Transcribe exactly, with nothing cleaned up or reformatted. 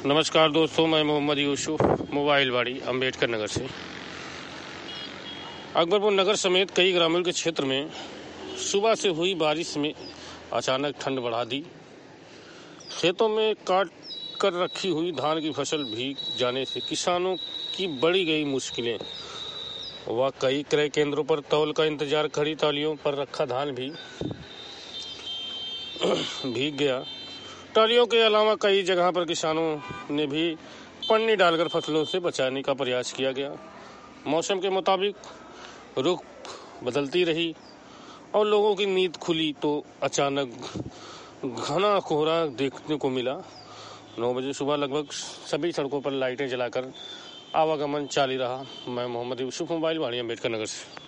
नमस्कार दोस्तों, मैं मोहम्मद यूसुफ मोबाइल वाड़ी अम्बेडकर नगर से। अकबरपुर नगर समेत कई ग्रामीण के क्षेत्र में सुबह से हुई बारिश में अचानक ठंड बढ़ा दी। खेतों में काट कर रखी हुई धान की फसल भीग जाने से किसानों की बढ़ी गई मुश्किलें। वह कई क्रय केंद्रों पर तौल का इंतजार, खड़ी टालियों पर रखा धान भी भीग गया। टालियों के अलावा कई जगह पर किसानों ने भी पन्नी डालकर फसलों से बचाने का प्रयास किया गया। मौसम के मुताबिक रुख बदलती रही और लोगों की नींद खुली तो अचानक घना कोहरा देखने को मिला। नौ बजे सुबह लगभग सभी सड़कों पर लाइटें जलाकर आवागमन जारी रहा। मैं मोहम्मद यूसुफ मोबाइल वाड़ी अम्बेडकर नगर से।